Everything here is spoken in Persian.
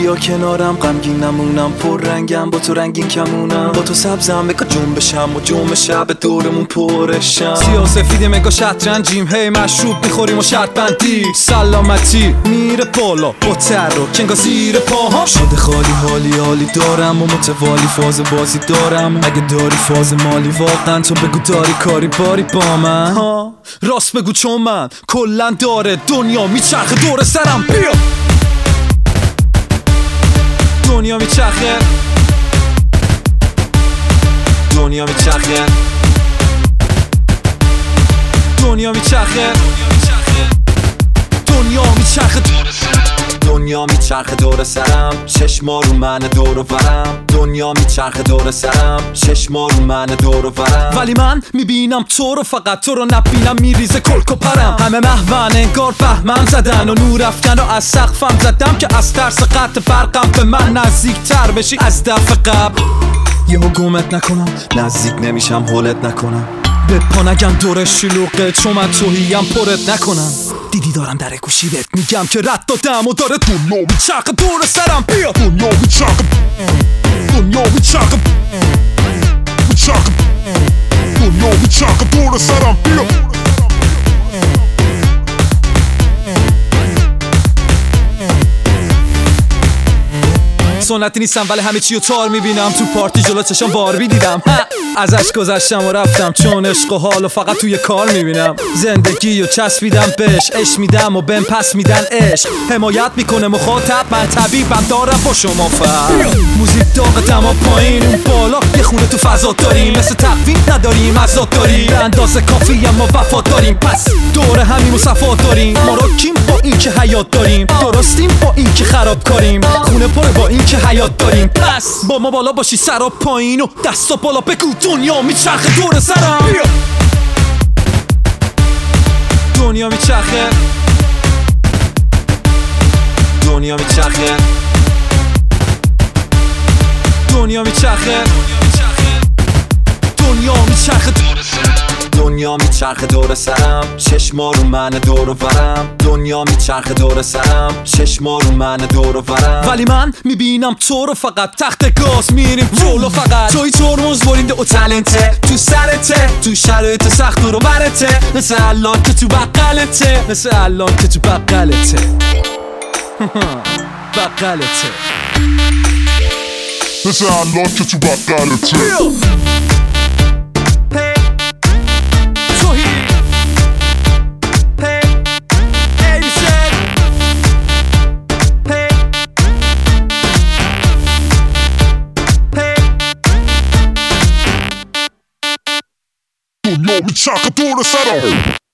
بیا کنارم، غمگین نمونم، پر رنگم، با تو رنگین کمونم، با تو سبزم بگا جنبشم و جنب شب دورمون پرشم. سیاه سفیدیم اگه شطرنجیم، هی مشروب میخوریم و شرط بندی، سلامتی میره بالا با تر و کنگا زیر پاها. شده خالی حالی دارم و متوالی فاز بازی دارم. اگه داری فاز مالی واقعا تو بگو داری کاری باری با من راست بگو چون من کلن داره دنیا میچرخه دور سرم. بیا دنیا میچرخه، دنیا میچرخه، دنیا میچرخه، دنیا میچرخه دور سرم. دنیا میچرخه دور سرم، چشما رو من دور و برم. دنیا میچرخه دور سرم، چشما رو من دور و برم. ولی من میبینم تو رو، فقط تو رو نبینم میریزه کلک و پرم. همه محون انگار فهمم زدن و نور افکن و از سقفم زدم که از ترس قطع فرقم به من نزدیک تر بشی از دفعه قبل. یهو گمت نکنم، نزدیک نمیشم هولت نکنم، به پا نگم دور شلوغه چون من توهیم پرت نکنم. دیدی دارم در گوشی بهت میگم که رد دادم و داره دنیا میچرخه دور سرم. بیا دنیا میچرخه، دنیا میچرخه، میچرخه، دنیا میچرخه دور سرم. بیا سنتی نیستم ولی همه چی رو تار میبینم. تو پارتی جلو چشم باربی دیدم، ازش گذشتم و رفتم چون عشق و حال و فقط توی کار میبینم. زندگی رو چسبیدم بهش، عشق میدم و بهم پس میدن عشق. حمایت میکنه مخاطب، من طبیبم دارم با شما فرق. موزیک داغ دما پایین اون بالا، یه خونه تو فضا داریم، مثل تقویم نداریم ازاد داریم. به اندازه کافی اما وفا داریم، پس دور همین مصفا داریم. ما رو کیم با این که حیات داریم، درستیم با این که خراب کاریم. خونه پر با این که حیات داریم، پس با ما بالا باشی سر و پایین و دستا بالا بگو دنیا میچرخه دور سرم. دنیا میچرخه، دنیا میچرخه، دنیا میچرخه، دنیا میچرخه دور سرم. دنیا میچرخه دور سرم، چشما رو من دور و برم. دنیا میچرخه دور سرم، چشما رو من دور و برم. ولی من میبینم تو رو، فقط تخت گاز میریم جلو، فقط توی ترمز برینده و تلنته تو سرته، تو شرایط سخت رو برته، مثل الان که تو بقلته، مثل الان که تو بقلته بقلته، مثل الان که تو بقلته. دنیا میچرخه دور سرم.